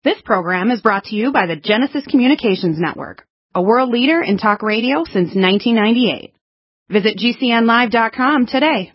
This program is brought to you by the Genesis Communications Network, a world leader in talk radio since 1998. Visit GCNlive.com today.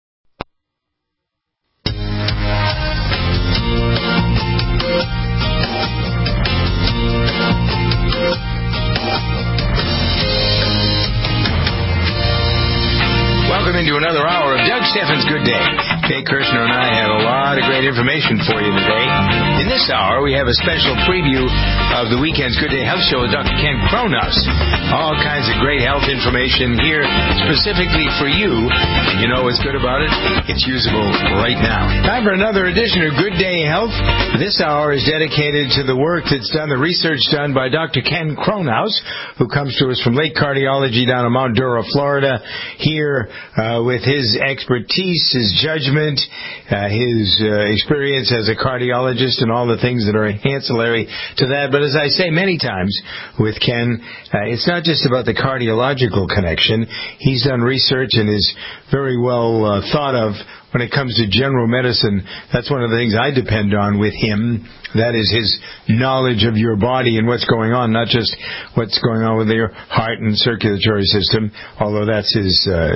Welcome into another hour of Doug Steffens' Good Day. Kay Kirshner and I have a lot of great information for you today. In this hour, we have a special preview of the weekend's Good Day Health Show with Dr. Ken Kronos. All kinds of great health information here specifically for you. And you know what's good about it? It's usable right now. Time for another edition of Good Day Health. This hour is dedicated to the work that's done, the research done by Dr. Ken Kronos, who comes to us from Lake Cardiology down in Mount Dora, Florida, here with his expertise, his judgment, his experience as a cardiologist and all the things that are ancillary to that. But as I say many times with Ken, it's not just about the cardiological connection. He's done research and is very well thought of when it comes to general medicine. That's one of the things I depend on with him. That is his knowledge of your body and what's going on, not just what's going on with your heart and circulatory system, although that's his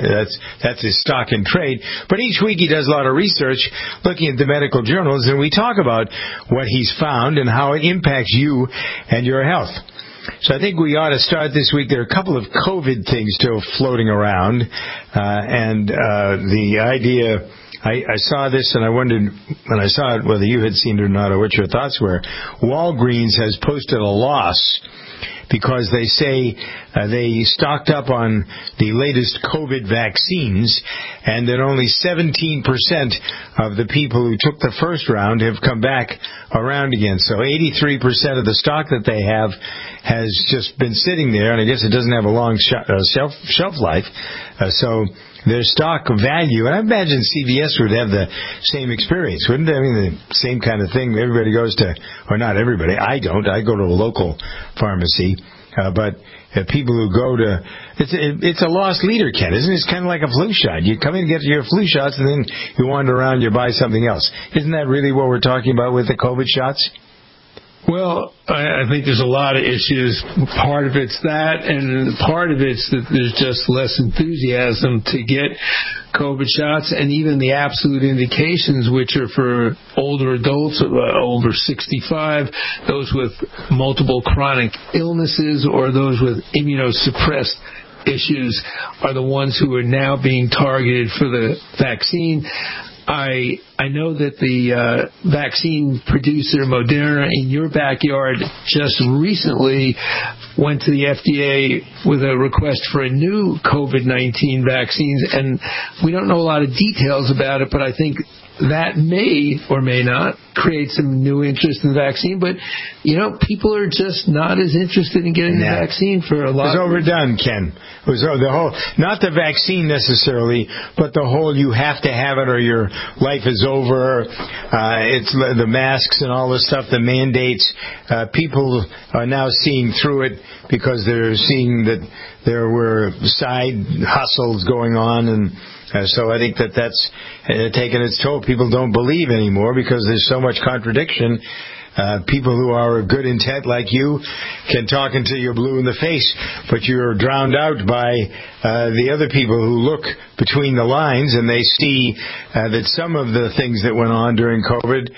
stock in trade. But each week he does a lot of research looking at the medical journals, and we talk about what he's found and how it impacts you and your health. So I think we ought to start this week. There are a couple of COVID things still floating around, and the idea... I saw this and I wondered when I saw it whether you had seen it or not or what your thoughts were. Walgreens has posted a loss because they say they stocked up on the latest COVID vaccines and that only 17% of the people who took the first round have come back around again. So 83% of the stock that they have has just been sitting there, and I guess it doesn't have a long shelf life. So their stock value, and I imagine CVS would have the same experience, wouldn't they? I mean, the same kind of thing. Everybody goes to, or not everybody, I don't. I go to a local pharmacy. But people who go to, it's a lost leader, Ken, isn't it? It's kind of like a flu shot. You come in and get your flu shots, and then you wander around, you buy something else. Isn't that really what we're talking about with the COVID shots? Well, I think there's a lot of issues. Part of it's that, and part of it's that there's just less enthusiasm to get COVID shots, and even the absolute indications, which are for older adults, over 65, those with multiple chronic illnesses, or those with immunosuppressed issues, are the ones who are now being targeted for the vaccine. I know that the vaccine producer, Moderna, in your backyard just recently went to the FDA with a request for a new COVID-19 vaccines, and we don't know a lot of details about it, but I think that may or may not create some new interest in the vaccine. But, people are just not as interested in getting the vaccine for a lot of reasons. It was overdone, Ken. It was the whole, not the vaccine necessarily, but the whole you have to have it or your life is over. It's the masks and all this stuff, the mandates. People are now seeing through it because they're seeing that there were side hustles going on, and so I think that's taken its toll. People don't believe anymore because there's so much contradiction. People who are of good intent like you can talk until you're blue in the face, but you're drowned out by the other people who look between the lines and they see that some of the things that went on during COVID,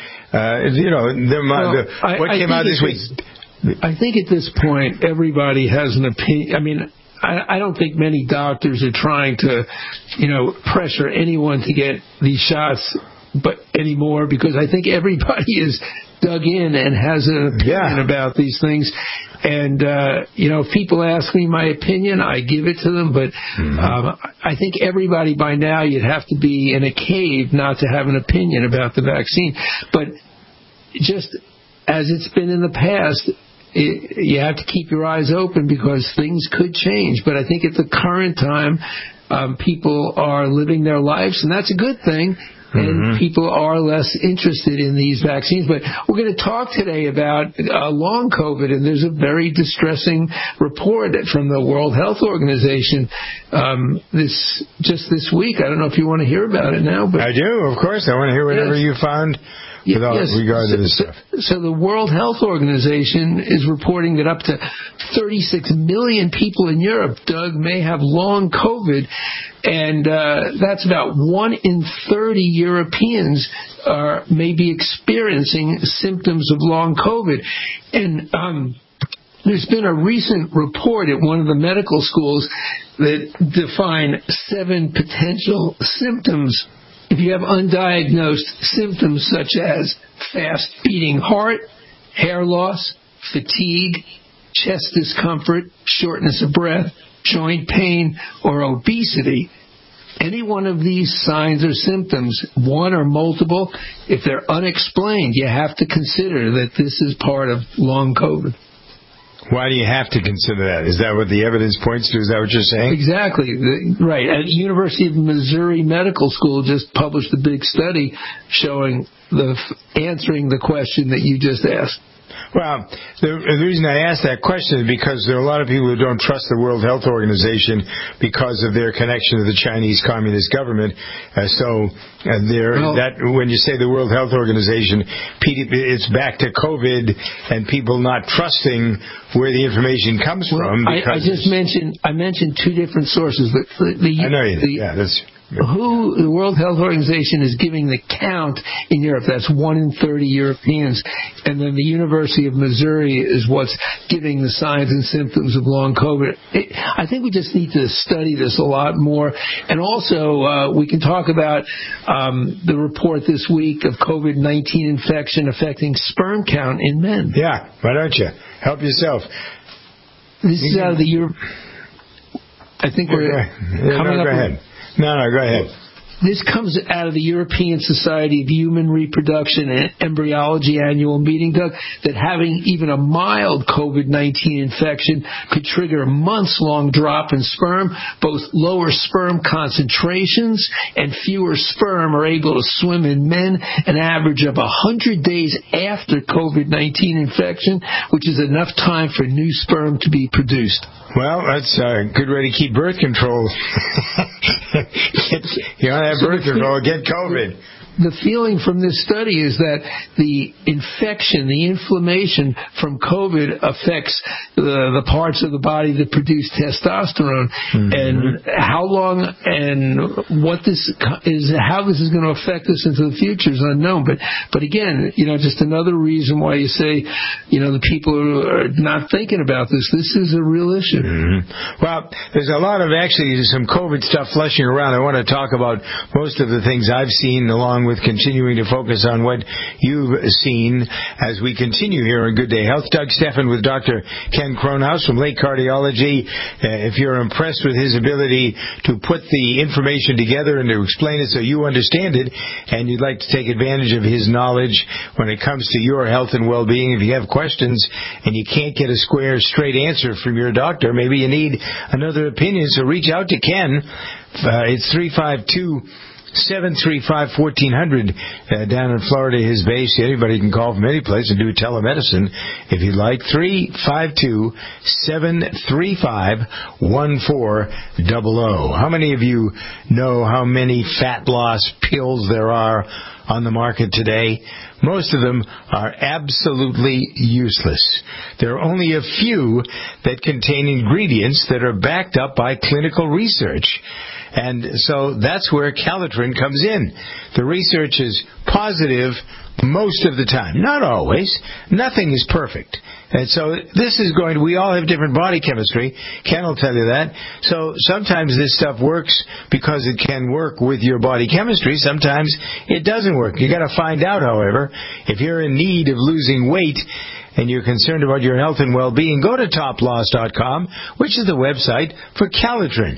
what came out this week? I think at this point everybody has an opinion. I mean, I don't think many doctors are trying to, pressure anyone to get these shots anymore, because I think everybody is dug in and has an opinion about these things. And, if people ask me my opinion, I give it to them. But I think everybody by now, you'd have to be in a cave not to have an opinion about the vaccine. But just as it's been in the past, you have to keep your eyes open because things could change. But I think at the current time, people are living their lives, and that's a good thing. And people are less interested in these vaccines. But we're going to talk today about long COVID, and there's a very distressing report from the World Health Organization this week. I don't know if you want to hear about it now. But I do, of course. I want to hear whatever you found without regard to this stuff. So the World Health Organization is reporting that up to 36 million people in Europe, Doug, may have long COVID, and that's about 1 in 30 Europeans may be experiencing symptoms of long COVID. And there's been a recent report at one of the medical schools that define 7 potential symptoms. If you have undiagnosed symptoms such as fast beating heart, hair loss, fatigue, chest discomfort, shortness of breath, joint pain, or obesity, any one of these signs or symptoms, one or multiple, if they're unexplained, you have to consider that this is part of long COVID. Why do you have to consider that? Is that what the evidence points to? Is that what you're saying? Exactly. Right. At the University of Missouri Medical School just published a big study showing answering the question that you just asked. Well, the reason I asked that question is because there are a lot of people who don't trust the World Health Organization because of their connection to the Chinese Communist government. When you say the World Health Organization, it's back to COVID and people not trusting where the information comes from. I mentioned 2 different sources. I know you did. Who the World Health Organization is giving the count in Europe, that's 1 in 30 Europeans, and then the University of Missouri is what's giving the signs and symptoms of long COVID. I think we just need to study this a lot more, and also we can talk about the report this week of COVID-19 infection affecting sperm count in men. Yeah, why don't you? Help yourself. This is out of the Europe. I think we're coming up. Go ahead. No, go ahead. This comes out of the European Society of Human Reproduction and Embryology annual meeting, Doug, that having even a mild COVID-19 infection could trigger a months-long drop in sperm. Both lower sperm concentrations and fewer sperm are able to swim in men an average of 100 days after COVID-19 infection, which is enough time for new sperm to be produced. Well, that's a good way to keep birth control. You want to have birth control, get COVID. The feeling from this study is that the infection, the inflammation from COVID affects the parts of the body that produce testosterone, and how long and what this is, how this is going to affect us into the future is unknown. But again, just another reason why you say, the people who are not thinking about this. This is a real issue. Well, there's a lot of actually some COVID stuff flushing around. I want to talk about most of the things I've seen along with continuing to focus on what you've seen as we continue here on Good Day Health. Doug Stephan with Dr. Ken Kronhaus from Lake Cardiology. If you're impressed with his ability to put the information together and to explain it so you understand it, and you'd like to take advantage of his knowledge when it comes to your health and well-being, if you have questions and you can't get a straight answer from your doctor, maybe you need another opinion, so reach out to Ken. It's 352-735-1400 down in Florida, his base. Anybody can call from any place and do telemedicine if you'd like. 352-735-1400. How many of you know how many fat loss pills there are on the market today? Most of them are absolutely useless. There are only a few that contain ingredients that are backed up by clinical research. And so that's where Calitrin comes in. The research is positive most of the time. Not always. Nothing is perfect. And so this is we all have different body chemistry. Ken will tell you that. So sometimes this stuff works because it can work with your body chemistry. Sometimes it doesn't work. You got to find out, however, if you're in need of losing weight and you're concerned about your health and well-being, go to toploss.com, which is the website for Calitrin,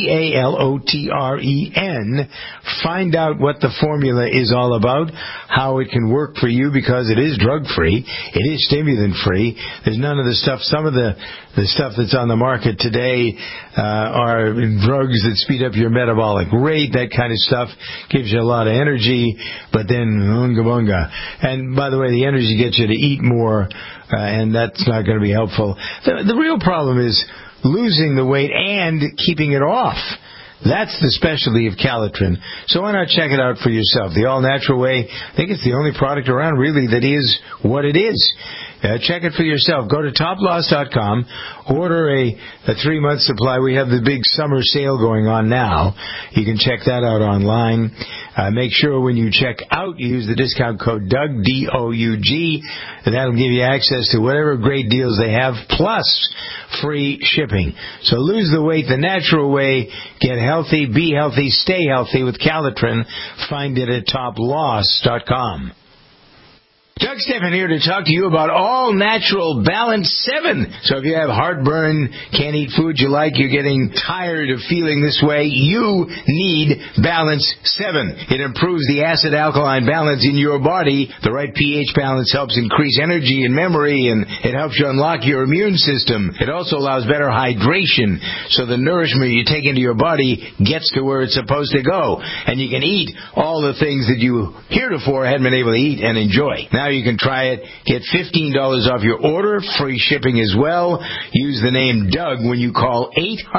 Calotren. Find out what the formula is all about, how it can work for you, because it is drug-free, it is stimulant-free. There's none of the stuff, some of the stuff that's on the market today are drugs that speed up your metabolic rate. That kind of stuff gives you a lot of energy, but then unga bunga. And by the way, the energy gets you to eat more, and that's not going to be helpful. The real problem is losing the weight and keeping it off. That's the specialty of Calitrin. So why not check it out for yourself? The all-natural way, I think it's the only product around really that is what it is. Check it for yourself. Go to toploss.com, order a 3-month supply. We have the big summer sale going on now. You can check that out online. Make sure when you check out, you use the discount code DOUG, D-O-U-G, and that'll give you access to whatever great deals they have, plus free shipping. So lose the weight the natural way. Get healthy, be healthy, stay healthy with Calitrin. Find it at toploss.com. Doug Stephan here to talk to you about All Natural Balance 7. So if you have heartburn, can't eat food you like, you're getting tired of feeling this way, you need Balance 7. It improves the acid-alkaline balance in your body. The right pH balance helps increase energy and memory, and it helps you unlock your immune system. It also allows better hydration, so the nourishment you take into your body gets to where it's supposed to go. And you can eat all the things that you heretofore hadn't been able to eat and enjoy. Now you can try it. Get $15 off your order. Free shipping as well. Use the name Doug when you call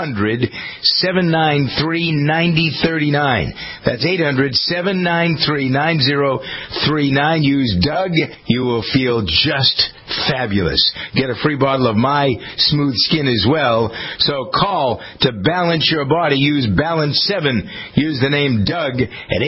800-793-9039. That's 800-793-9039. Use Doug. You will feel just fabulous. Get a free bottle of My Smooth Skin as well. So call to balance your body. Use Balance 7. Use the name Doug at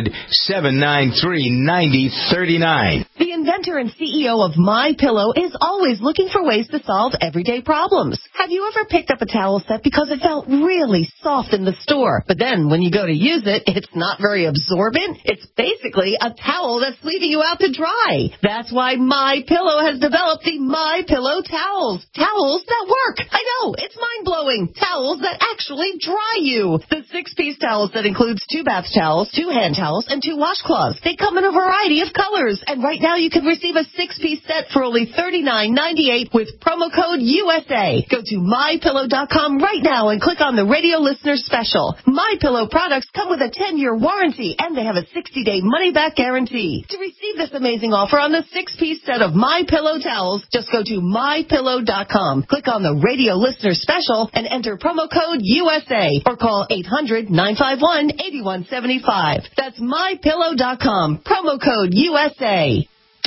800-793-9039. The inventor and CEO of MyPillow is always looking for ways to solve everyday problems. Have you ever picked up a towel set because it felt really soft in the store, but then when you go to use it, it's not very absorbent? It's basically a towel that's leaving you out to dry. That's why MyPillow has developed the MyPillow towels. Towels that work. I know, it's mind-blowing. Towels that actually dry you. The 6-piece towel set includes 2 bath towels, 2 hand towels, and 2 washcloths. They come in a variety of colors, and right now you can receive a 6-piece set for only $39.98 with promo code USA. Go to MyPillow.com right now and click on the radio listener special. MyPillow products come with a 10-year warranty, and they have a 60-day money-back guarantee. To receive this amazing offer on the 6-piece set of MyPillow towels, just go to MyPillow.com. Click on the radio listener special and enter promo code USA or call 800-951-8175. That's MyPillow.com. Promo code USA.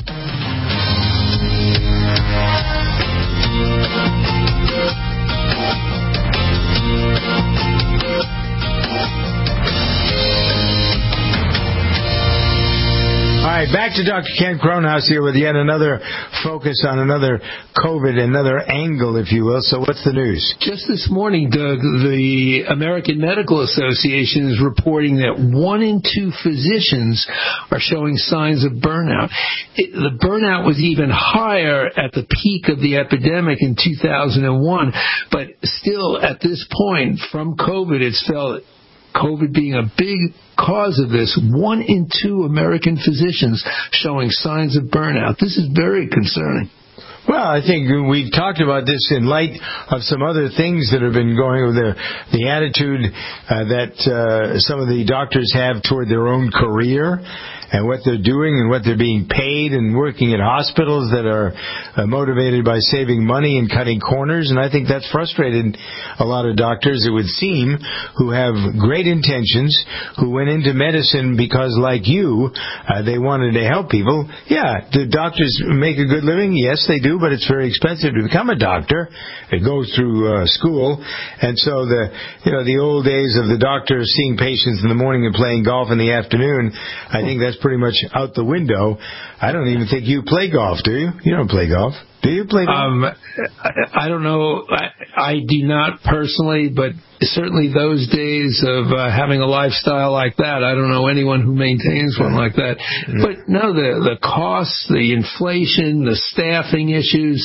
All right, back to Dr. Ken Kronhaus here with yet another focus on another COVID, another angle, if you will. So what's the news? Just this morning, Doug, the American Medical Association is reporting that 1 in 2 physicians are showing signs of burnout. The burnout was even higher at the peak of the epidemic in 2001, but still at this point from COVID, it's felt COVID being a big cause of this. 1 in 2 American physicians showing signs of burnout. This is very concerning. Well, I think we've talked about this in light of some other things that have been going with the attitude that some of the doctors have toward their own career and what they're doing and what they're being paid and working at hospitals that are motivated by saving money and cutting corners. And I think that's frustrated a lot of doctors, it would seem, who have great intentions, who went into medicine because, like you, they wanted to help people. Yeah, do doctors make a good living? Yes, they do, but it's very expensive to become a doctor. It goes through school. And so the old days of the doctor seeing patients in the morning and playing golf in the afternoon, I think that's pretty much out the window. I don't even think you play golf, do you? You don't play golf. Do you play golf? I don't know. I do not personally, but certainly those days of having a lifestyle like that, I don't know anyone who maintains one like that. But no, the costs, the inflation, the staffing issues,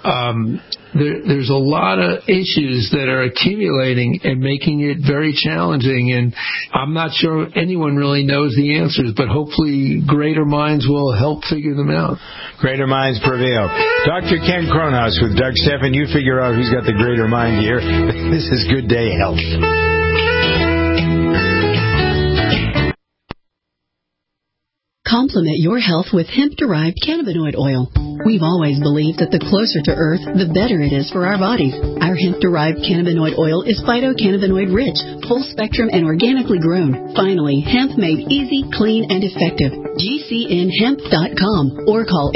there's a lot of issues that are accumulating and making it very challenging. And I'm not sure anyone really knows the answers, but hopefully greater minds will help figure them out. Greater minds prevail. Dr. Ken Kronhaus with Doug Stephan. You figure out who's got the greater mind here. This is Good Day Health. Complement your health with hemp-derived cannabinoid oil. We've always believed that the closer to Earth, the better it is for our bodies. Our hemp-derived cannabinoid oil is phytocannabinoid-rich, full-spectrum, and organically grown. Finally, hemp made easy, clean, and effective. GCNhemp.com or call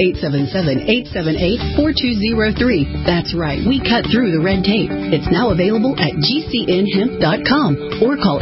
877-878-4203. That's right, we cut through the red tape. It's now available at GCNhemp.com or call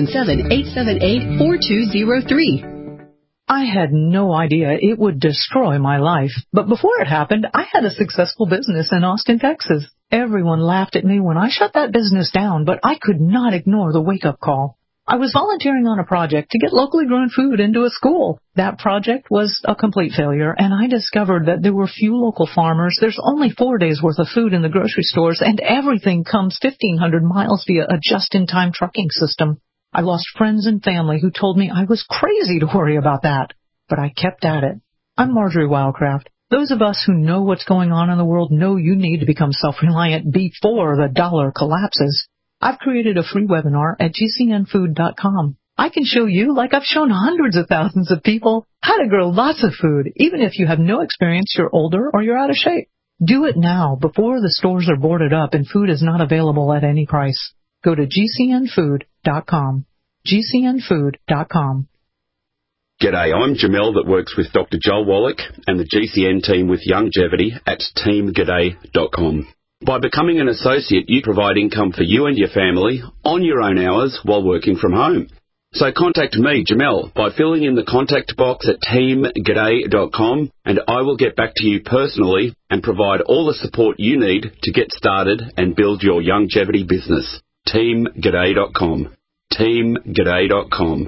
877-878-4203. I had no idea it would destroy my life. But before it happened, I had a successful business in Austin, Texas. Everyone laughed at me when I shut that business down, but I could not ignore the wake-up call. I was volunteering on a project to get locally grown food into a school. That project was a complete failure, and I discovered that there were few local farmers. There's only 4 days' worth of food in the grocery stores, and everything comes 1,500 miles via a just-in-time trucking system. I lost friends and family who told me I was crazy to worry about that, but I kept at it. I'm Marjorie Wildcraft. Those of us who know what's going on in the world know you need to become self-reliant before the dollar collapses. I've created a free webinar at GCNfood.com. I can show you, like I've shown hundreds of thousands of people, how to grow lots of food, even if you have no experience, you're older, or you're out of shape. Do it now, before the stores are boarded up and food is not available at any price. Go to GCNfood.com. GCNfood.com. G'day, I'm Jamel that works with Dr. Joel Wallach and the GCN team with Longevity at teamg'day.com. By becoming an associate, you provide income for you and your family on your own hours while working from home. So contact me, Jamel, by filling in the contact box at teamg'day.com, and I will get back to you personally and provide all the support you need to get started and build your longevity business. teamg'day.com. teamg'day.com.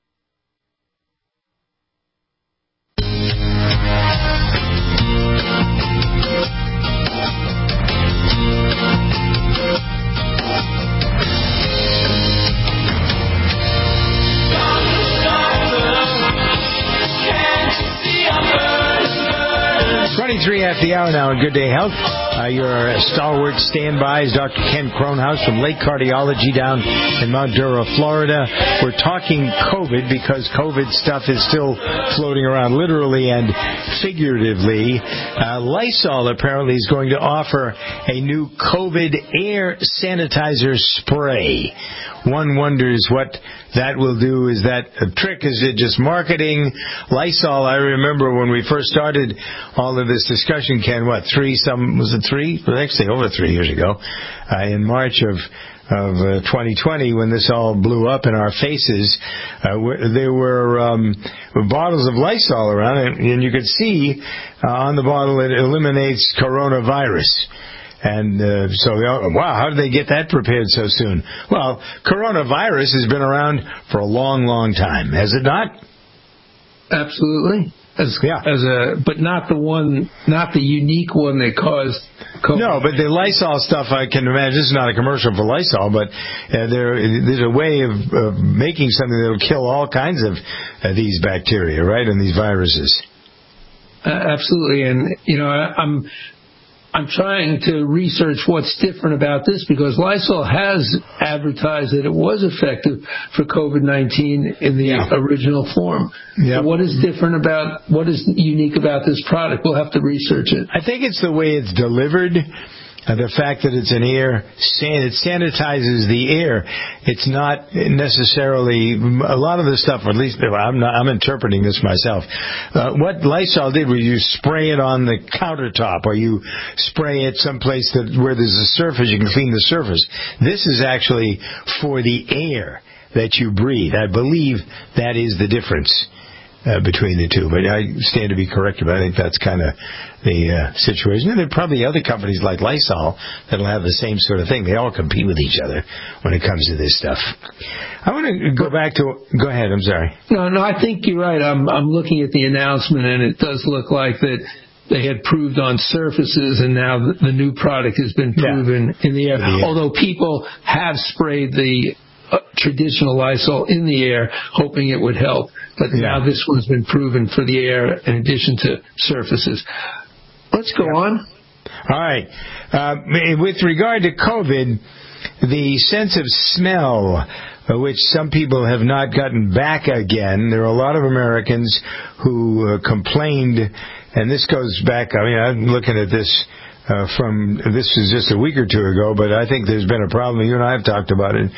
After the hour now on Good Day Health. Your stalwart standby is Dr. Ken Kronhaus from Lake Cardiology down in Mount Dura, Florida. We're talking COVID because COVID stuff is still floating around literally and figuratively. Lysol apparently is going to offer a new COVID air sanitizer spray. One wonders what that will do. Is that a trick? Is it just marketing? Lysol, I remember when we first started all of this discussion, Ken, was it 3? Well, actually, over 3 years ago, in March of 2020, when this all blew up in our faces, there were bottles of Lysol around, and you could see on the bottle it eliminates coronavirus. And wow, how did they get that prepared so soon? Well, coronavirus has been around for a long, long time, has it not? Absolutely. But not the unique one that caused COVID. No, but the Lysol stuff, I can imagine. This is not a commercial for Lysol, but there's a way of making something that will kill all kinds of these bacteria, right, and these viruses. Absolutely, and I'm trying to research what's different about this because Lysol has advertised that it was effective for COVID-19 in the original form. Yep. So what is unique about this product? We'll have to research it. I think it's the way it's delivered. The fact that it's an air, it sanitizes the air. It's not necessarily a lot of the stuff. Or at least I'm interpreting this myself. What Lysol did was you spray it on the countertop, or you spray it someplace where there's a surface. You can clean the surface. This is actually for the air that you breathe. I believe that is the difference between the two, but I stand to be corrected. But I think that's kind of the situation. And there are probably other companies like Lysol that'll have the same sort of thing. They all compete with each other when it comes to this stuff. I want to go back to. Go ahead. I'm sorry. No, I think you're right. I'm looking at the announcement, and it does look like that they had proved on surfaces, and now the new product has been proven in the air. Although people have sprayed the traditional Lysol in the air, hoping it would help. But now this one's been proven for the air in addition to surfaces. Let's go on. All right. With regard to COVID, the sense of smell which some people have not gotten back again. There are a lot of Americans who complained, and this goes back, I'm looking at this this is just a week or two ago, but I think there's been a problem, you and I have talked about it,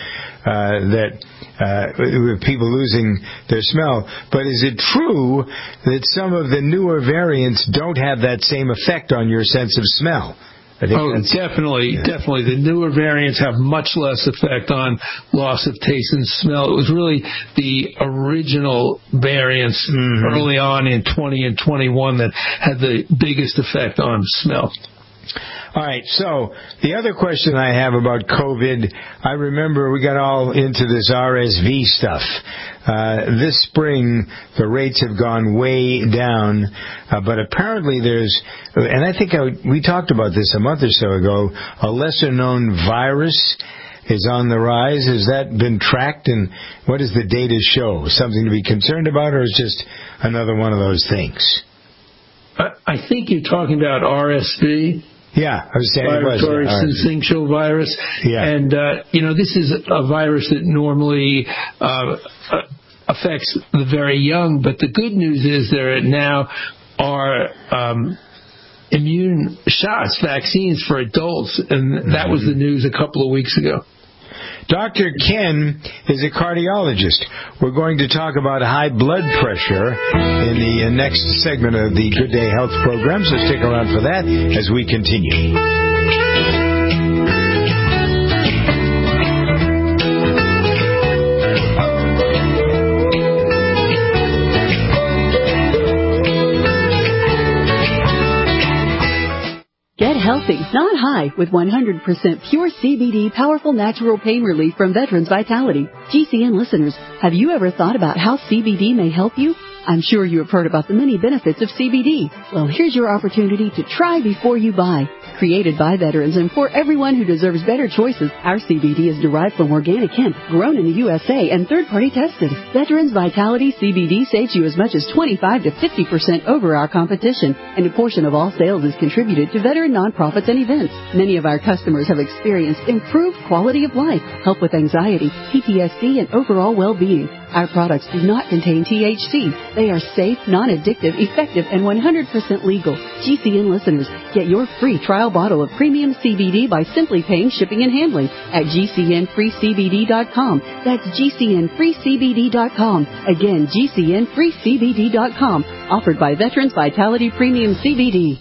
with people losing their smell. But is it true that some of the newer variants don't have that same effect on your sense of smell? Definitely. The newer variants have much less effect on loss of taste and smell. It was really the original variants early on in 20 and 21 that had the biggest effect on smell. All right, so the other question I have about COVID, I remember we got all into this RSV stuff. This spring, the rates have gone way down, but apparently there's, and I think we talked about this a month or so ago, a lesser-known virus is on the rise. Has that been tracked, and what does the data show? Something to be concerned about, or is it just another one of those things? I think you're talking about RSV. Yeah, I was saying respiratory syncytial virus. Yeah. And, this is a virus that normally affects the very young, but the good news is there now are immune shots, vaccines for adults, and that was the news a couple of weeks ago. Dr. Ken is a cardiologist. We're going to talk about high blood pressure in the next segment of the Good Day Health program, so stick around for that as we continue. Get healthy, not high, with 100% pure CBD powerful natural pain relief from Veterans Vitality. GCN listeners, have you ever thought about how CBD may help you? I'm sure you have heard about the many benefits of CBD. Well, here's your opportunity to try before you buy. Created by veterans and for everyone who deserves better choices, our CBD is derived from organic hemp, grown in the USA and third-party tested. Veterans Vitality CBD saves you as much as 25 to 50% over our competition, and a portion of all sales is contributed to veteran nonprofits and events. Many of our customers have experienced improved quality of life, help with anxiety, PTSD, and overall well-being. Our products do not contain THC. They are safe, non-addictive, effective, and 100% legal. GCN listeners, get your free trial bottle of premium CBD by simply paying shipping and handling at GCNFreeCBD.com. That's GCNFreeCBD.com. Again, GCNFreeCBD.com. Offered by Veterans Vitality Premium CBD.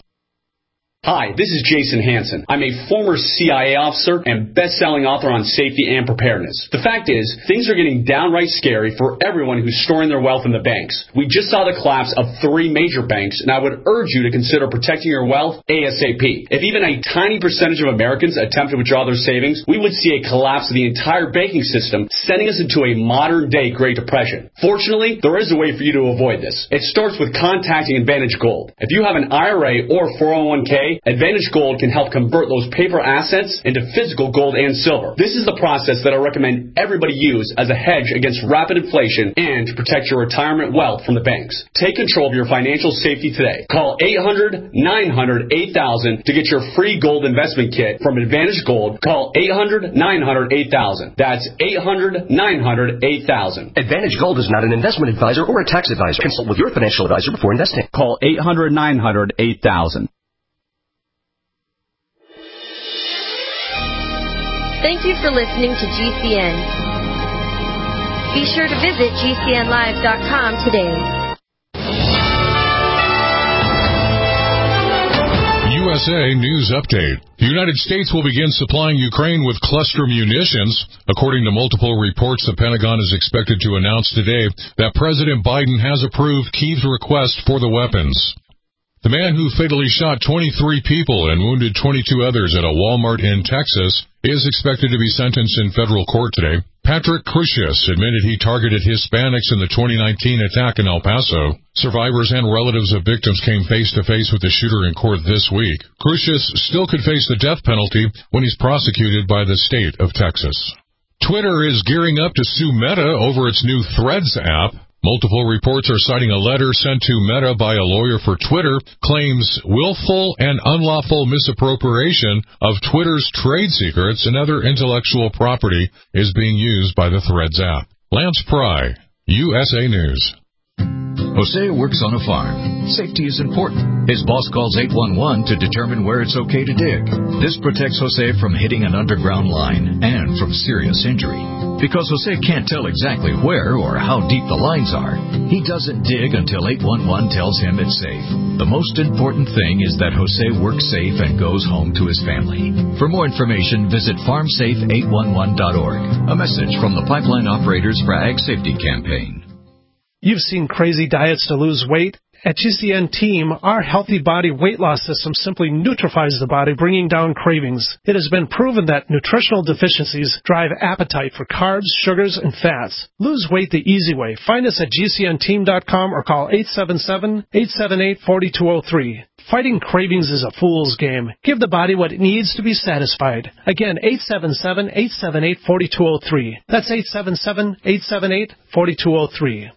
Hi, this is Jason Hansen. I'm a former CIA officer and best-selling author on safety and preparedness. The fact is, things are getting downright scary for everyone who's storing their wealth in the banks. We just saw the collapse of 3 major banks, and I would urge you to consider protecting your wealth ASAP. If even a tiny percentage of Americans attempt to withdraw their savings, we would see a collapse of the entire banking system, sending us into a modern-day Great Depression. Fortunately, there is a way for you to avoid this. It starts with contacting Advantage Gold. If you have an IRA or 401k, Advantage Gold can help convert those paper assets into physical gold and silver. This is the process that I recommend everybody use as a hedge against rapid inflation and to protect your retirement wealth from the banks. Take control of your financial safety today. Call 800-900-8000 to get your free gold investment kit from Advantage Gold. Call 800-900-8000. That's 800-900-8000. Advantage Gold is not an investment advisor or a tax advisor. Consult with your financial advisor before investing. Call 800-900-8000. Thank you for listening to GCN. Be sure to visit GCNlive.com today. USA News Update. The United States will begin supplying Ukraine with cluster munitions. According to multiple reports, the Pentagon is expected to announce today that President Biden has approved Kyiv's request for the weapons. The man who fatally shot 23 people and wounded 22 others at a Walmart in Texas is expected to be sentenced in federal court today. Patrick Crusius admitted he targeted Hispanics in the 2019 attack in El Paso. Survivors and relatives of victims came face-to-face with the shooter in court this week. Crusius still could face the death penalty when he's prosecuted by the state of Texas. Twitter is gearing up to sue Meta over its new Threads app. Multiple reports are citing a letter sent to Meta by a lawyer for Twitter claims willful and unlawful misappropriation of Twitter's trade secrets and other intellectual property is being used by the Threads app. Lance Pry, USA News. Jose works on a farm. Safety is important. His boss calls 811 to determine where it's okay to dig. This protects Jose from hitting an underground line and from serious injury. Because Jose can't tell exactly where or how deep the lines are, he doesn't dig until 811 tells him it's safe. The most important thing is that Jose works safe and goes home to his family. For more information, visit farmsafe811.org. A message from the Pipeline Operators for Ag Safety Campaign. You've seen crazy diets to lose weight. At GCN Team, our Healthy Body weight loss system simply neutralizes the body, bringing down cravings. It has been proven that nutritional deficiencies drive appetite for carbs, sugars, and fats. Lose weight the easy way. Find us at GCNteam.com or call 877-878-4203. Fighting cravings is a fool's game. Give the body what it needs to be satisfied. Again, 877-878-4203. That's 877-878-4203.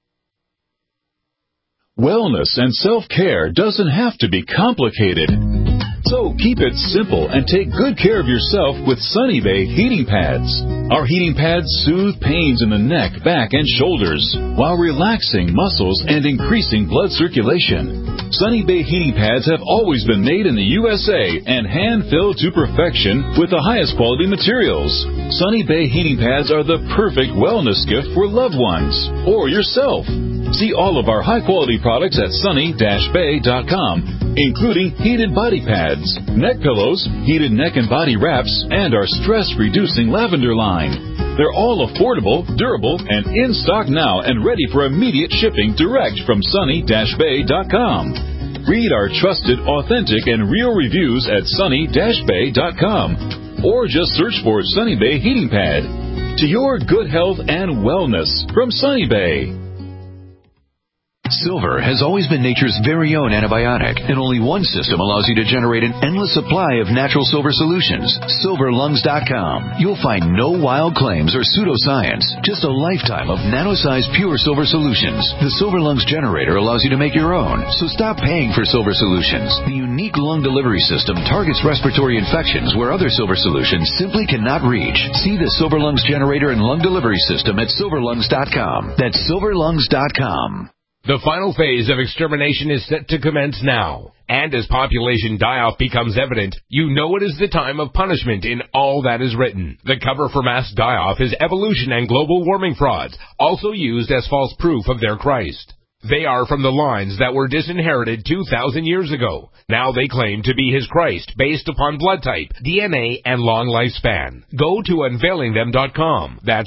Wellness and self-care doesn't have to be complicated. So keep it simple and take good care of yourself with Sunny Bay heating pads. Our heating pads soothe pains in the neck, back, and shoulders while relaxing muscles and increasing blood circulation. Sunny Bay heating pads have always been made in the USA and hand-filled to perfection with the highest quality materials. Sunny Bay heating pads are the perfect wellness gift for loved ones or yourself. See all of our high-quality products at sunny-bay.com, including heated body pads, neck pillows, heated neck and body wraps, and our stress-reducing lavender line. They're all affordable, durable, and in stock now and ready for immediate shipping direct from sunny-bay.com. Read our trusted, authentic, and real reviews at sunny-bay.com or just search for Sunny Bay Heating Pad. To your good health and wellness from Sunny Bay. Silver has always been nature's very own antibiotic, and only one system allows you to generate an endless supply of natural silver solutions. SilverLungs.com. You'll find no wild claims or pseudoscience, just a lifetime of nano-sized pure silver solutions. The Silver Lungs generator allows you to make your own, so stop paying for silver solutions. The unique lung delivery system targets respiratory infections where other silver solutions simply cannot reach. See the Silver Lungs generator and lung delivery system at SilverLungs.com. That's SilverLungs.com. The final phase of extermination is set to commence now. And as population die-off becomes evident, you know it is the time of punishment in all that is written. The cover for mass die-off is evolution and global warming frauds, also used as false proof of their Christ. They are from the lines that were disinherited 2,000 years ago. Now they claim to be his Christ based upon blood type, DNA, and long lifespan. Go to unveilingthem.com. That's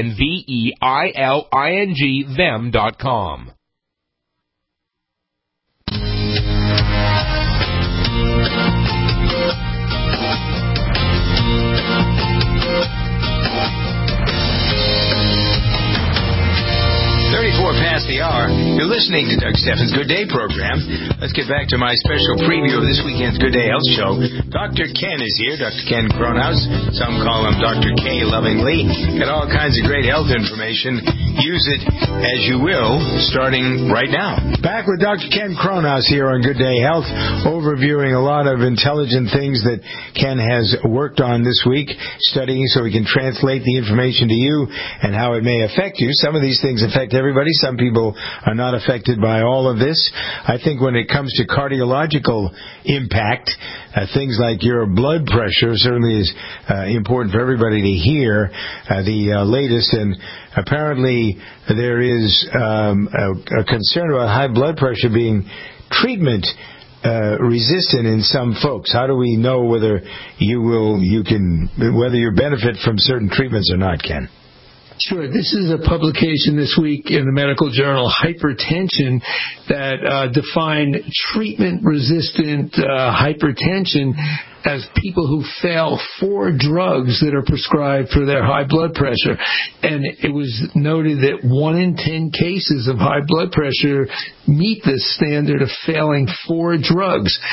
UNVEILING them.com. Past the hour. You're listening to Doug Steffens' Good Day program. Let's get back to my special preview of this weekend's Good Day Health Show. Dr. Ken is here, Dr. Ken Kronhaus. Some call him Dr. K lovingly. Got all kinds of great health information. Use it as you will, starting right now. Back with Dr. Ken Kronhaus here on Good Day Health, overviewing a lot of intelligent things that Ken has worked on this week, studying so we can translate the information to you and how it may affect you. Some of these things affect everybody. Some people are not affected by all of this. I think when it comes to cardiological impact, things like your blood pressure certainly is important for everybody to hear the latest. And apparently there is a concern about high blood pressure being treatment resistant in some folks. How do we know whether whether you benefit from certain treatments or not, Ken? Sure. This is a publication this week in the medical journal Hypertension that defined treatment-resistant hypertension as people who fail 4 drugs that are prescribed for their high blood pressure. And it was noted that 1 in 10 cases of high blood pressure meet this standard of failing 4 drugs.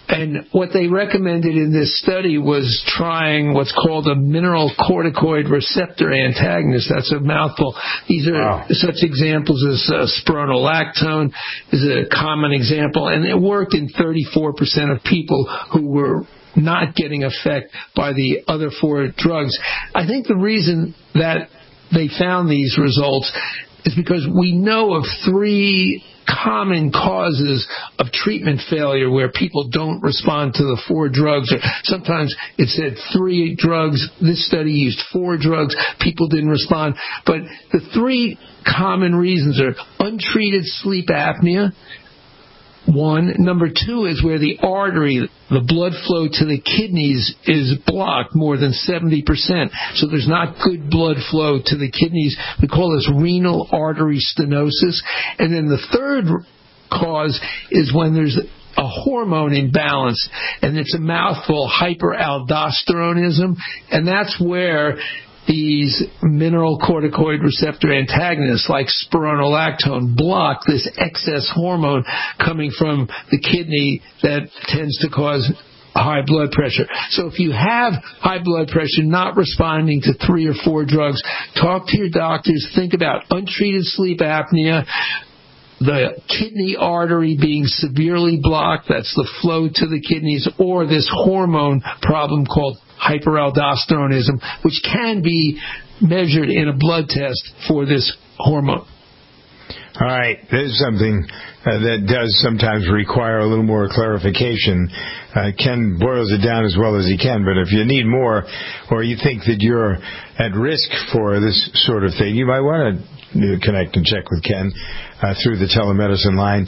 And what they recommended in this study was trying what's called a mineralocorticoid receptor antagonist. That's a mouthful. These are such examples as spironolactone is a common example, and it worked in 34% of people who were not getting effect by the other 4 drugs. I think the reason that they found these results is because we know of 3 common causes of treatment failure where people don't respond to the 4 drugs. Or sometimes it said 3 drugs. This study used 4 drugs. People didn't respond. But the 3 common reasons are untreated sleep apnea, 1. Number 2 is where the artery, the blood flow to the kidneys is blocked more than 70%. So there's not good blood flow to the kidneys. We call this renal artery stenosis. And then the 3rd cause is when there's a hormone imbalance, and it's a mouthful, hyperaldosteronism. And that's where these mineralocorticoid receptor antagonists like spironolactone block this excess hormone coming from the kidney that tends to cause high blood pressure. So if you have high blood pressure not responding to 3 or 4 drugs, talk to your doctors. Think about untreated sleep apnea, the kidney artery being severely blocked, that's the flow to the kidneys, or this hormone problem called hyperaldosteronism, which can be measured in a blood test for this hormone. All right, there's something that does sometimes require a little more clarification. Ken boils it down as well as he can, but if you need more, or you think that you're at risk for this sort of thing, you might want to connect and check with Ken through the telemedicine line,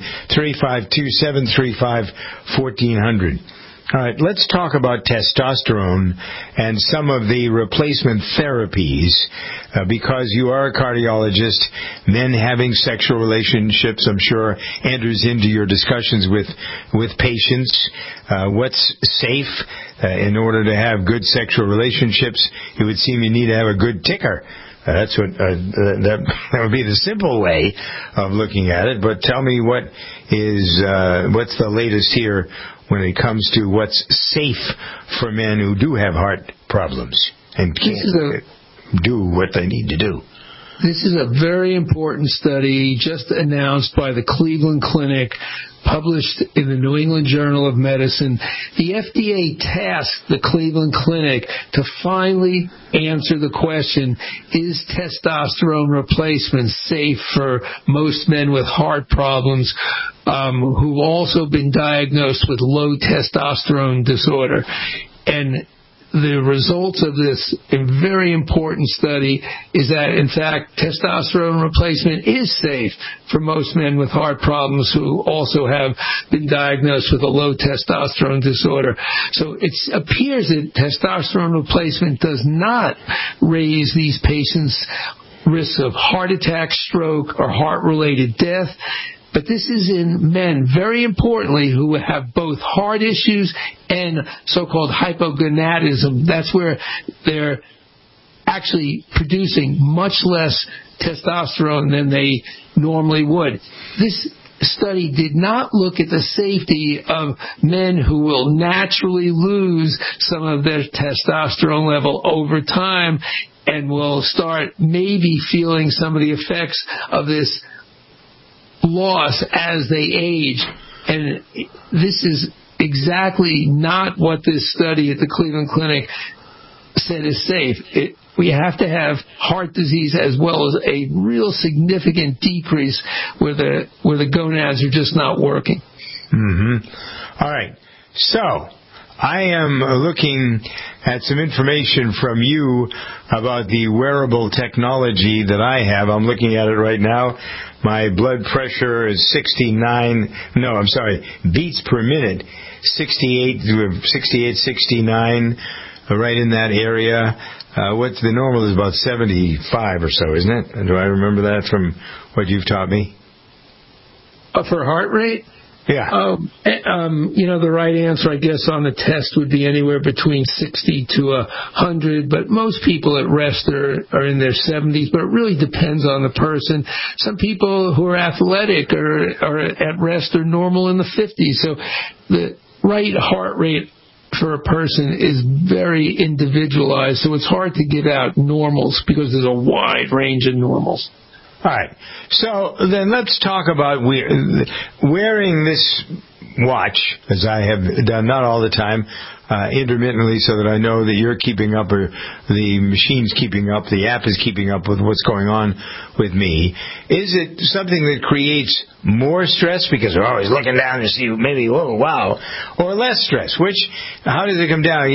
352-735-1400. All right, let's talk about testosterone and some of the replacement therapies. Because you are a cardiologist, men having sexual relationships, I'm sure, enters into your discussions with patients. What's safe in order to have good sexual relationships? It would seem you need to have a good ticker. That's what that would be the simple way of looking at it. But tell me what's the latest here when it comes to what's safe for men who do have heart problems and can't do what they need to do. This is a very important study just announced by the Cleveland Clinic, published in the New England Journal of Medicine. The FDA tasked the Cleveland Clinic to finally answer the question, is testosterone replacement safe for most men with heart problems who've also been diagnosed with low testosterone disorder? And the results of this very important study is that, in fact, testosterone replacement is safe for most men with heart problems who also have been diagnosed with a low testosterone disorder. So it appears that testosterone replacement does not raise these patients' risks of heart attack, stroke, or heart-related death. But this is in men, very importantly, who have both heart issues and so-called hypogonadism. That's where they're actually producing much less testosterone than they normally would. This study did not look at the safety of men who will naturally lose some of their testosterone level over time and will start maybe feeling some of the effects of this loss as they age. And this is exactly not what this study at the Cleveland Clinic said is safe. We have to have heart disease as well as a real significant decrease where the gonads are just not working. Mm-hmm. All right. So I am looking at some information from you about the wearable technology that I have. I'm looking at it right now. My blood pressure is beats per minute, 68, 69, right in that area. What's the normal is about 75 or so, isn't it? Do I remember that from what you've taught me? For heart rate? Yeah. The right answer, I guess, on the test would be anywhere between 60 to 100, but most people at rest are in their 70s, but it really depends on the person. Some people who are athletic are at rest are normal in the 50s. So right heart rate for a person is very individualized, so it's hard to give out normals because there's a wide range of normals. All right. So then let's talk about wearing this watch, as I have done, not all the time, intermittently, so that I know that you're keeping up, or the machine's keeping up, the app is keeping up with what's going on with me. Is it something that creates more stress because we're always looking down to see maybe, whoa, wow, or less stress? How does it come down?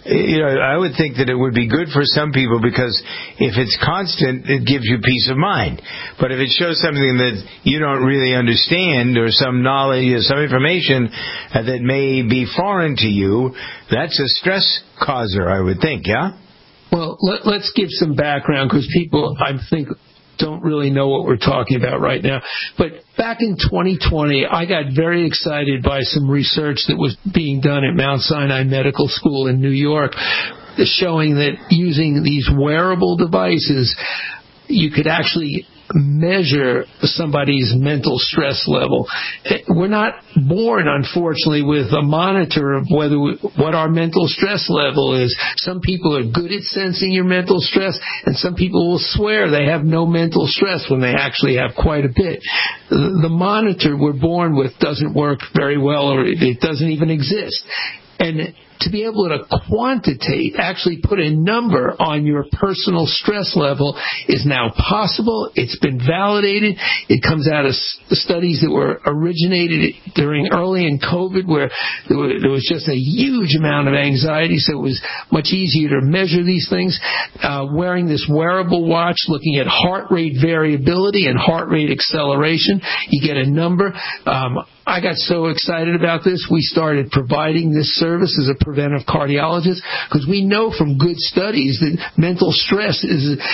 I would think that it would be good for some people, because if it's constant, it gives you peace of mind. But if it shows something that you don't really understand, or some knowledge, some information that may be foreign to you, that's a stress causer, I would think, yeah? Well, let's give some background, because people, I think, don't really know what we're talking about right now. But back in 2020, I got very excited by some research that was being done at Mount Sinai Medical School in New York, showing that using these wearable devices, you could actually measure somebody's mental stress level. We're not born, unfortunately, with a monitor of what our mental stress level is. Some people are good at sensing your mental stress, and some people will swear they have no mental stress when they actually have quite a bit. The monitor we're born with doesn't work very well, or it doesn't even exist. And to be able to quantitate, actually put a number on your personal stress level, is now possible. It's been validated. It comes out of studies that were originated early in COVID, where there was just a huge amount of anxiety, so it was much easier to measure these things. Wearing this wearable watch, looking at heart rate variability and heart rate acceleration, you get a number. I got so excited about this, we started providing this service as a preventive cardiologist, because we know from good studies that mental stress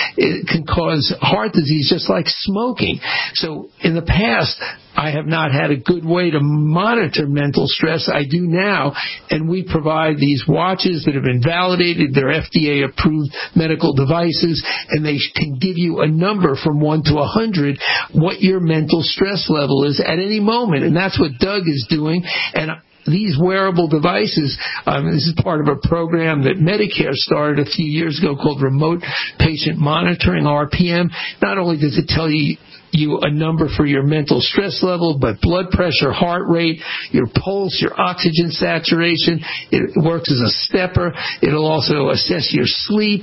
can cause heart disease just like smoking. So in the past, I have not had a good way to monitor mental stress. I do now, and we provide these watches that have been validated. They're FDA-approved medical devices, and they can give you a number from 1 to 100 what your mental stress level is at any moment, and that's what Doug is doing. And these wearable devices, this is part of a program that Medicare started a few years ago called Remote Patient Monitoring, RPM. Not only does it tell you a number for your mental stress level, but blood pressure, heart rate, your pulse, your oxygen saturation. It works as a stepper. It'll also assess your sleep.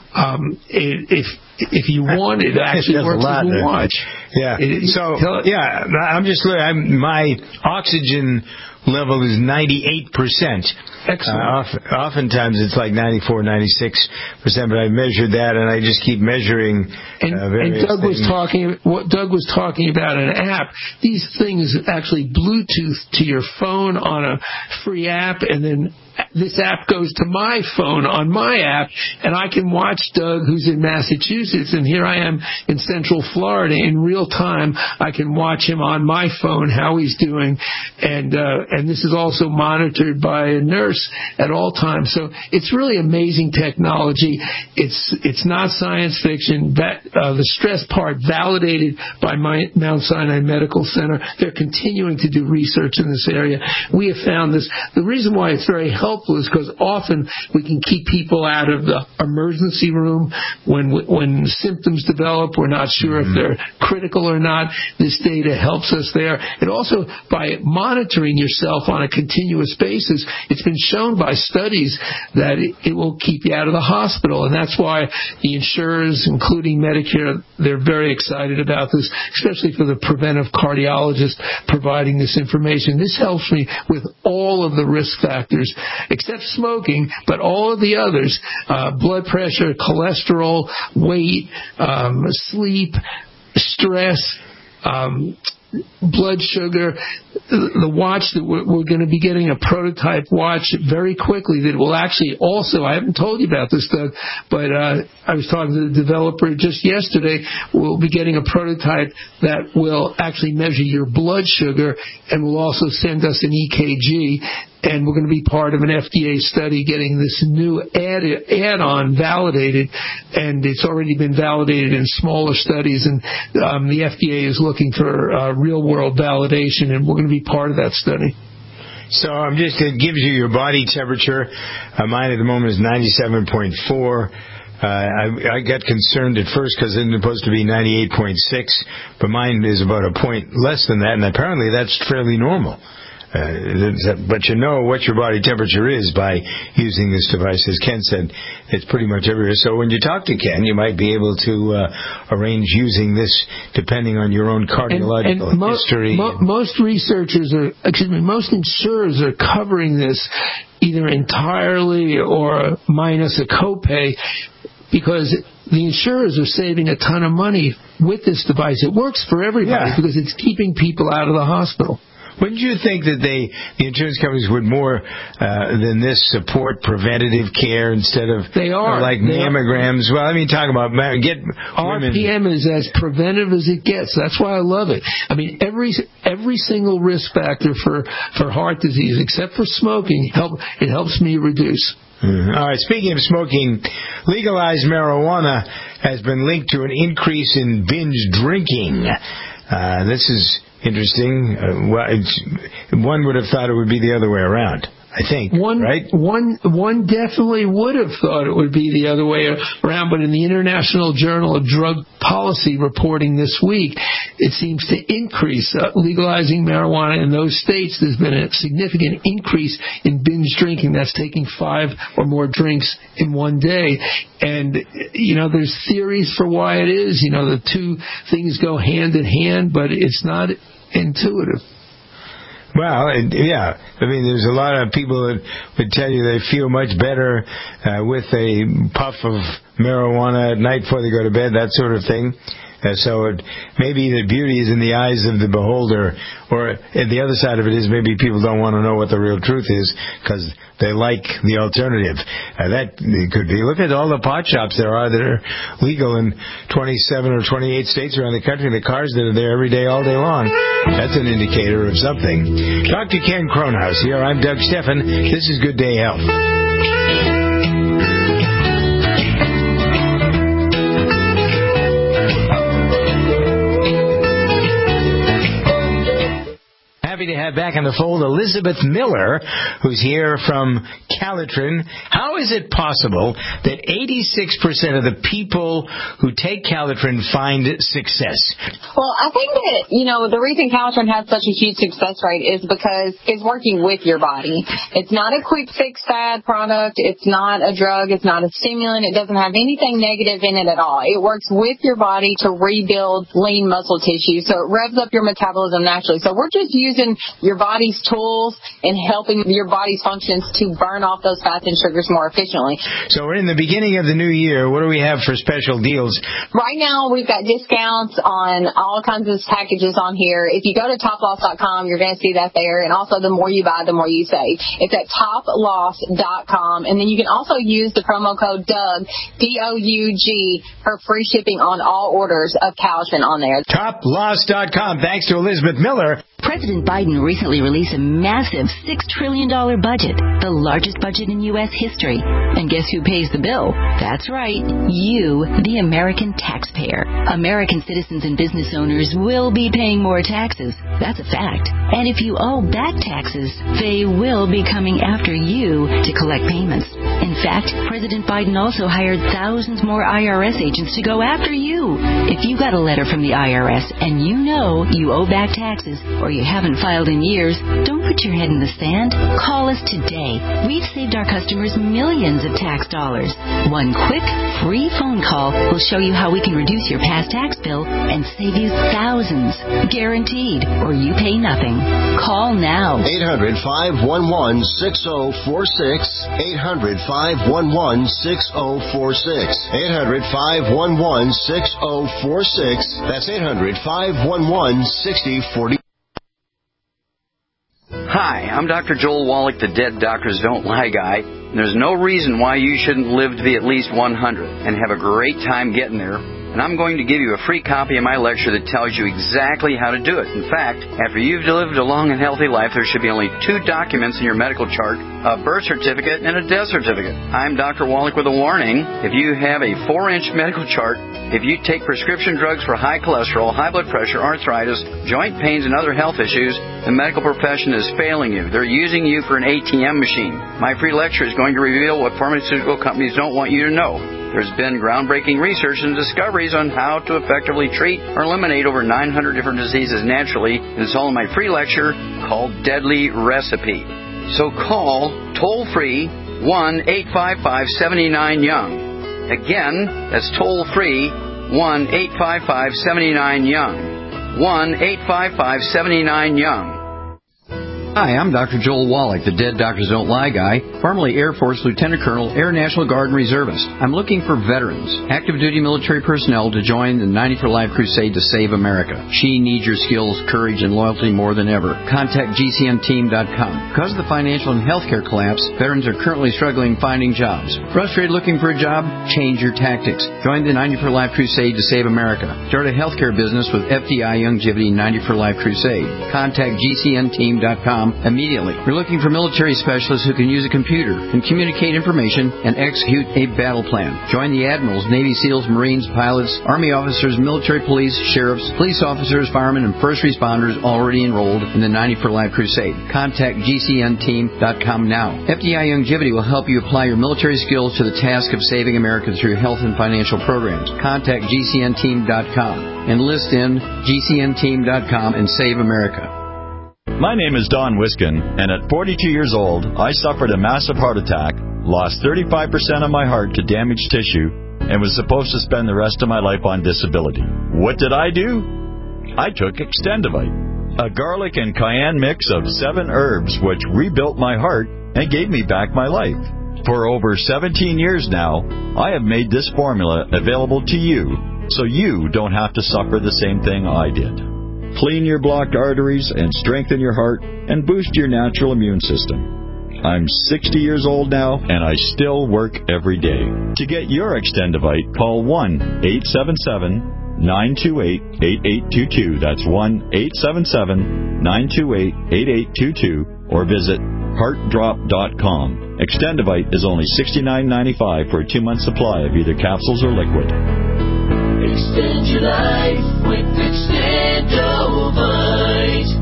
If you want, it actually works as a watch. Yeah. My oxygen level is 98%. Excellent. Oftentimes it's like 94, 96%, but I measured that, and I just keep measuring various Doug things. Doug was talking about an app. These things actually Bluetooth to your phone on a free app, and then this app goes to my phone on my app, and I can watch Doug, who's in Massachusetts, and here I am in Central Florida in real time. I can watch him on my phone, how he's doing, and this is also monitored by a nurse at all times. So it's really amazing technology. It's not science fiction. The stress part validated by Mount Sinai Medical Center. They're continuing to do research in this area. We have found this. The reason why it's very helpful is because often we can keep people out of the emergency room when symptoms develop. We're not sure if they're critical or not. This data helps us there. And also by monitoring yourself on a continuous basis, it's been shown by studies that it will keep you out of the hospital. And that's why the insurers, including Medicare, they're very excited about this, especially for the preventive cardiologist providing this information. This helps me with all of the risk factors, except smoking, but all of the others, blood pressure, cholesterol, weight, sleep, stress, blood sugar. The watch that we're going to be getting a prototype watch very quickly that will actually also, I haven't told you about this, Doug, but I was talking to the developer just yesterday. We'll be getting a prototype that will actually measure your blood sugar and will also send us an EKG. And we're going to be part of an FDA study getting this new add-on validated, and it's already been validated in smaller studies, and the FDA is looking for real-world validation, and we're going to be part of that study. So it gives you your body temperature. Mine at the moment is 97.4. I got concerned at first because it's supposed to be 98.6, but mine is about a point less than that, and apparently that's fairly normal. But you know what your body temperature is by using this device. As Ken said, it's pretty much everywhere. So when you talk to Ken, you might be able to arrange using this depending on your own cardiological history. Most insurers are covering this either entirely or minus a copay, because the insurers are saving a ton of money with this device. It works for everybody because it's keeping people out of the hospital. Wouldn't you think that the insurance companies would more than this support preventative care instead of mammograms? Well, I mean, talk about RPM is as preventive as it gets. That's why I love it. I mean, every single risk factor for heart disease, except for smoking, it helps me reduce. Mm-hmm. All right. Speaking of smoking, legalized marijuana has been linked to an increase in binge drinking. This is interesting. One would have thought it would be the other way around, I think, right? One definitely would have thought it would be the other way around, but in the International Journal of Drug Policy reporting this week, it seems to increase. Legalizing marijuana in those states, there's been a significant increase in binge drinking. That's taking 5 or more drinks in one day. And, there's theories for why it is. The two things go hand in hand, but it's not intuitive. Well, yeah. I mean, there's a lot of people that would tell you they feel much better with a puff of marijuana at night before they go to bed, that sort of thing. So maybe the beauty is in the eyes of the beholder, or the other side of it is maybe people don't want to know what the real truth is because they like the alternative. That could be. Look at all the pot shops there are that are legal in 27 or 28 states around the country, and the cars that are there every day, all day long. That's an indicator of something. Dr. Ken Kronhaus here. I'm Doug Stephan. This is Good Day Health. Happy to have back in the fold Elizabeth Miller, who's here from Calitrin. How is it possible that 86% of the people who take Calitrin find success? Well, I think that, the reason Calitrin has such a huge success rate is because it's working with your body. It's not a quick fix fad product. It's not a drug. It's not a stimulant. It doesn't have anything negative in it at all. It works with your body to rebuild lean muscle tissue, so it revs up your metabolism naturally. So we're just using your body's tools and helping your body's functions to burn off those fats and sugars more efficiently. So we're in the beginning of the new year. What do we have for special deals? Right now, we've got discounts on all kinds of packages on here. If you go to toploss.com, you're going to see that there. And also, the more you buy, the more you save. It's at toploss.com. And then you can also use the promo code DOUG, DOUG, for free shipping on all orders of Calitrin on there. Toploss.com. Thanks to Elizabeth Miller. President Biden recently released a massive $6 trillion budget, the largest budget in U.S. history. And guess who pays the bill? That's right, you, the American taxpayer. American citizens and business owners will be paying more taxes. That's a fact. And if you owe back taxes, they will be coming after you to collect payments. In fact, President Biden also hired thousands more IRS agents to go after you. If you got a letter from the IRS and you know you owe back taxes or you haven't filed in years, don't put your head in the sand. Call us today. We've saved our customers millions of tax dollars. One quick, free phone call will show you how we can reduce your past tax bill and save you thousands. Guaranteed, or you pay nothing. Call now. 800-511-6046. 800-511-6046. 800-511-6046. That's 800-511-6046. Hi, I'm Dr. Joel Wallach, the Dead Doctors Don't Lie guy. There's no reason why you shouldn't live to be at least 100 and have a great time getting there. and I'm going to give you a free copy of my lecture that tells you exactly how to do it. In fact, after you've lived a long and healthy life, there should be only 2 documents in your medical chart, a birth certificate and a death certificate. I'm Dr. Wallach with a warning. If you have a 4-inch medical chart, if you take prescription drugs for high cholesterol, high blood pressure, arthritis, joint pains, and other health issues, the medical profession is failing you. They're using you for an ATM machine. My free lecture is going to reveal what pharmaceutical companies don't want you to know. There's been groundbreaking research and discoveries on how to effectively treat or eliminate over 900 different diseases naturally, and it's all in my free lecture called Deadly Recipe. So call toll-free 1-855-79-YOUNG. Again, that's toll-free 1-855-79-YOUNG. 1-855-79-YOUNG. Hi, I'm Dr. Joel Wallach, the Dead Doctors Don't Lie guy, formerly Air Force Lieutenant Colonel, Air National Guard and Reservist. I'm looking for veterans, active duty military personnel to join the 90 for Life crusade to save America. She needs your skills, courage, and loyalty more than ever. Contact GCNteam.com. Because of the financial and healthcare collapse, veterans are currently struggling finding jobs. Frustrated looking for a job? Change your tactics. Join the 90 for Life crusade to save America. Start a healthcare business with FDI Youngevity 90 for Life crusade. Contact GCNteam.com immediately. We're looking for military specialists who can use a computer and communicate information and execute a battle plan. Join the admirals, Navy SEALs, Marines, pilots, Army officers, military police, sheriffs, police officers, firemen, and first responders already enrolled in the 90 for Life crusade. Contact GCNteam.com now. FDI Youngevity will help you apply your military skills to the task of saving America through health and financial programs. Contact GCNteam.com. Enlist in GCNteam.com and save America. My name is Don Wiskin, and at 42 years old, I suffered a massive heart attack, lost 35% of my heart to damaged tissue, and was supposed to spend the rest of my life on disability. What did I do? I took Extendivite, a garlic and cayenne mix of 7 herbs which rebuilt my heart and gave me back my life. For over 17 years now, I have made this formula available to you, so you don't have to suffer the same thing I did. Clean your blocked arteries and strengthen your heart and boost your natural immune system. I'm 60 years old now, and I still work every day. To get your Extendivite, call 1-877-928-8822. That's 1-877-928-8822, or visit heartdrop.com. Extendivite is only $69.95 for a 2-month supply of either capsules or liquid. Extend your life with Extendovite.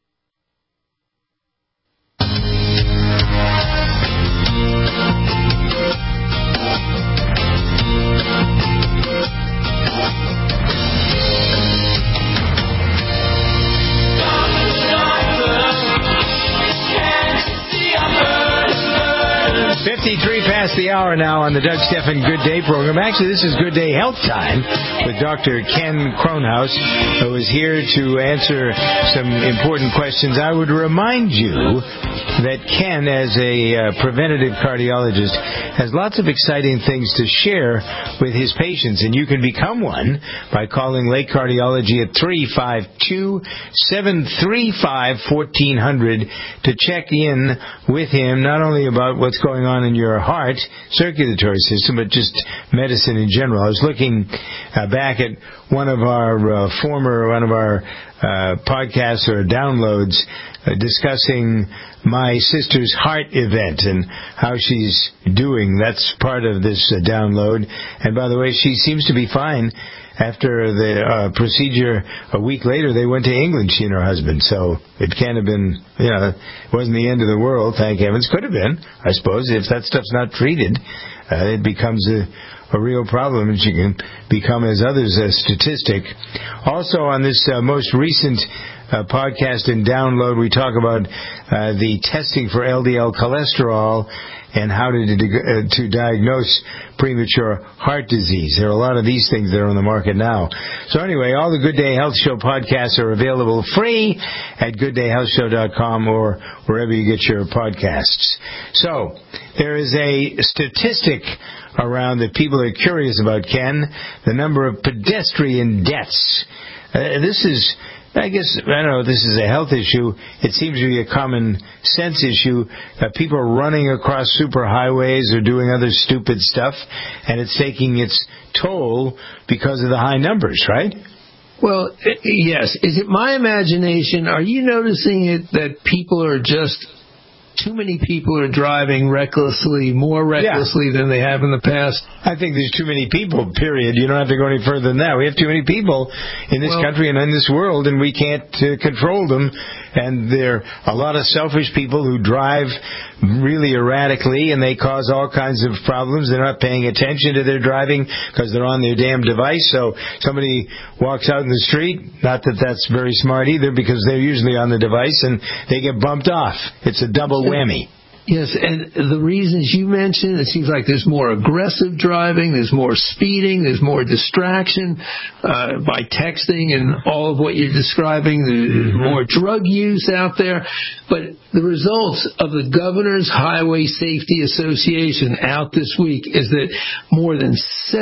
Past the hour now on the Doug Stephan Good Day program. Actually, this is Good Day Health Time with Dr. Ken Kronhaus, who is here to answer some important questions. I would remind you that Ken, as a preventative cardiologist, has lots of exciting things to share with his patients, and you can become one by calling Lake Cardiology at 352-735-1400 to check in with him, not only about what's going on in your heart, circulatory system, but just medicine in general. I was looking back at one of our podcasts or downloads discussing my sister's heart event and how she's doing. That's part of this download. And by the way, she seems to be fine. After the procedure a week later, they went to England, she and her husband. So it can't have been, it wasn't the end of the world, thank heavens. Could have been, I suppose. If that stuff's not treated, it becomes a real problem, and she can become, as others, a statistic. Also, on this most recent podcast and download, we talk about the testing for LDL cholesterol and how to diagnose premature heart disease. There are a lot of these things that are on the market now. So anyway, all the Good Day Health Show podcasts are available free at gooddayhealthshow.com or wherever you get your podcasts. So there is a statistic around that people are curious about, Ken, the number of pedestrian deaths. This is... I don't know if this is a health issue. It seems to be a common sense issue. People are running across superhighways or doing other stupid stuff, and it's taking its toll because of the high numbers, right? Well, yes. Is it my imagination? Are you noticing it that people are just... Too many people are driving recklessly, more recklessly than they have in the past? I think there's too many people, period. You don't have to go any further than that. We have too many people in this country and in this world, and we can't control them. And there are a lot of selfish people who drive really erratically, and they cause all kinds of problems. They're not paying attention to their driving because they're on their damn device. So somebody walks out in the street, not that that's very smart either, because they're usually on the device, and they get bumped off. It's a double whammy. Yes, and the reasons you mentioned, it seems like there's more aggressive driving, there's more speeding, there's more distraction by texting and all of what you're describing, there's more drug use out there. But the results of the Governor's Highway Safety Association out this week is that more than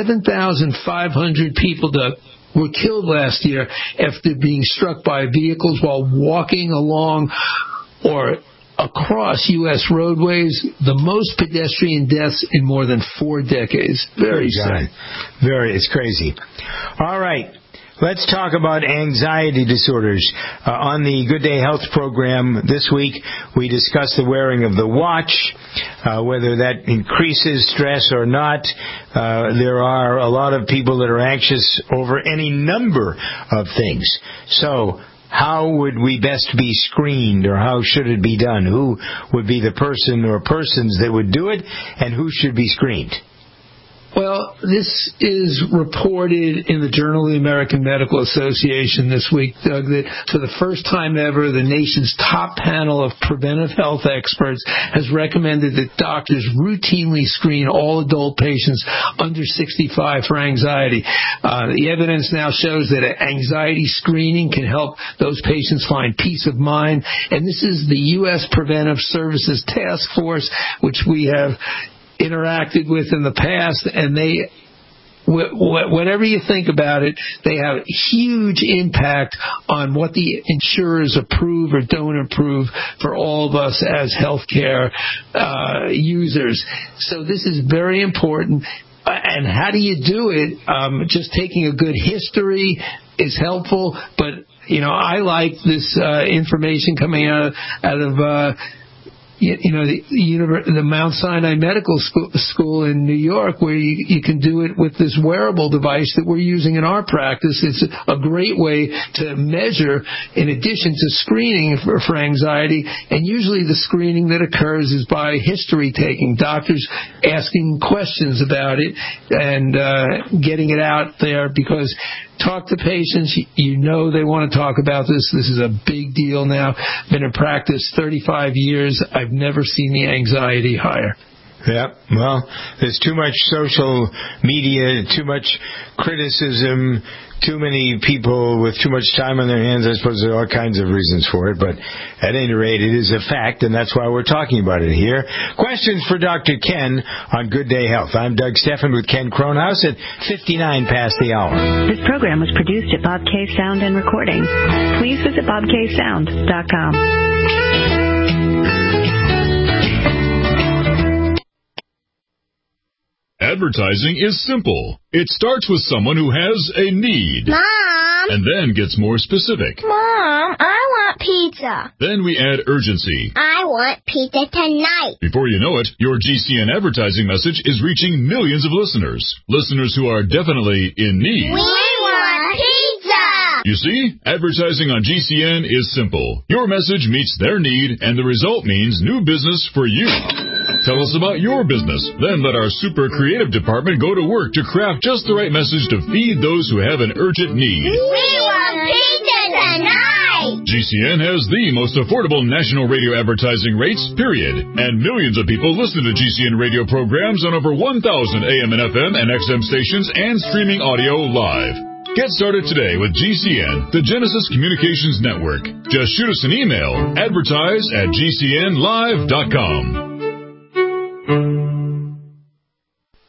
7,500 people, were killed last year after being struck by vehicles while walking along or across U.S. roadways, the most pedestrian deaths in more than 4 decades. Very sad. It's crazy. All right. Let's talk about anxiety disorders. On the Good Day Health program this week, we discussed the wearing of the watch, whether that increases stress or not. There are a lot of people that are anxious over any number of things. So, how would we best be screened, or how should it be done? Who would be the person or persons that would do it, and who should be screened? Well, this is reported in the Journal of the American Medical Association this week, Doug, that for the first time ever, the nation's top panel of preventive health experts has recommended that doctors routinely screen all adult patients under 65 for anxiety. The evidence now shows that anxiety screening can help those patients find peace of mind, and this is the U.S. Preventive Services Task Force, which we have interacted with in the past, and they, whatever you think about it, they have huge impact on what the insurers approve or don't approve for all of us as healthcare users. So this is very important. And how do you do it? Just taking a good history is helpful, but I like this information coming out of the Mount Sinai Medical School in New York, where you can do it with this wearable device that we're using in our practice. It's a great way to measure, in addition to screening for anxiety, and usually the screening that occurs is by history taking, doctors asking questions about it and getting it out there, because talk to patients, they want to talk about this. This is a big deal now. Been in practice 35 years. I've never seen the anxiety higher. Yeah, well, there's too much social media, too much criticism, too many people with too much time on their hands. I suppose there are all kinds of reasons for it, but at any rate, it is a fact, and that's why we're talking about it here. Questions for Dr. Ken on Good Day Health. I'm Doug Stephan with Ken Kronhaus at 59 past the hour. This program was produced at Bob K Sound and Recording. Please visit bobksound.com. Advertising is simple. It starts with someone who has a need. Mom! And then gets more specific. Mom, I want pizza. Then we add urgency. I want pizza tonight. Before you know it, your GCN advertising message is reaching millions of listeners. Listeners who are definitely in need. We want pizza! You see, advertising on GCN is simple. Your message meets their need, and the result means new business for you. Tell us about your business. Then let our super creative department go to work to craft just the right message to feed those who have an urgent need. We want pizza tonight! GCN has the most affordable national radio advertising rates, period. And millions of people listen to GCN radio programs on over 1,000 AM and FM and XM stations and streaming audio live. Get started today with GCN, the Genesis Communications Network. Just shoot us an email, advertise@gcnlive.com.